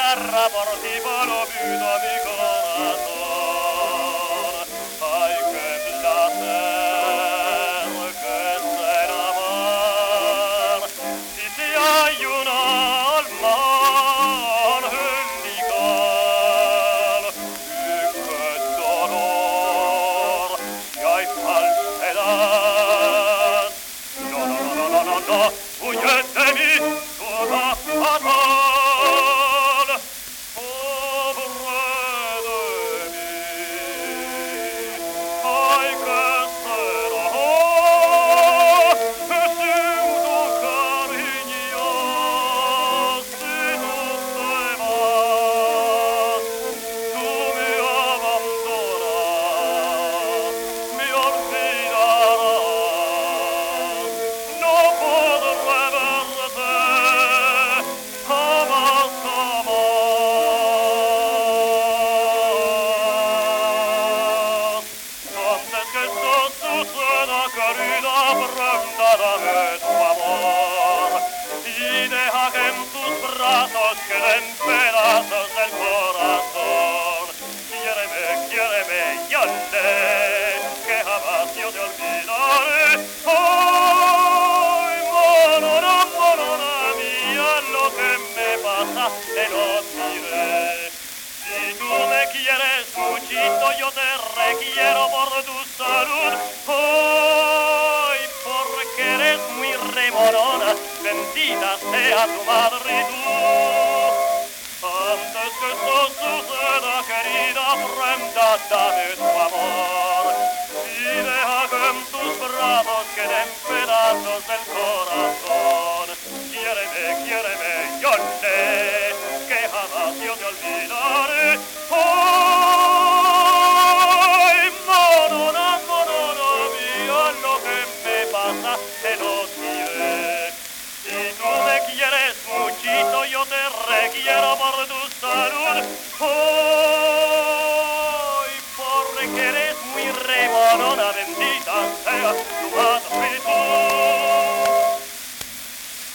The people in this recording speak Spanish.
tierra por ti volvido mi corazón. Ay, qué placer que será amar. Si te hay un alma angelical, y qué dolor si hay falsedad. No, no, no, no, no, no, no, huye de mí, toda fatal, pobre de mí. Ay, qué será sin tu cariño, si tú te vas, tú me abandonarás, me olvidarás. No podré verte jamás, jamás. Antes que esto suceda, querida prenda, dame tu amor y deja que en tus brazos queden pedazos del corazón. Quiéreme, quiéreme, yo sé que jamás yo te olvidaré. Ay, monona, monona mía, lo que me pasa te lo diré. Si tú me quieres muchito, yo te requiero por tu salud. Ay, porque eres muy remonona, bendita sea tu madre y tú. Antes que esto suceda, querida prenda, dame tu amor y deja que en tus brazos queden pedazos del corazón. Quiéreme, quiéreme, yo sé que jamás yo te olvidaré. Ay, monona, monona mía, lo que me pasa te lo diré. Si tú me quieres muchito, yo te requiero por tu salud.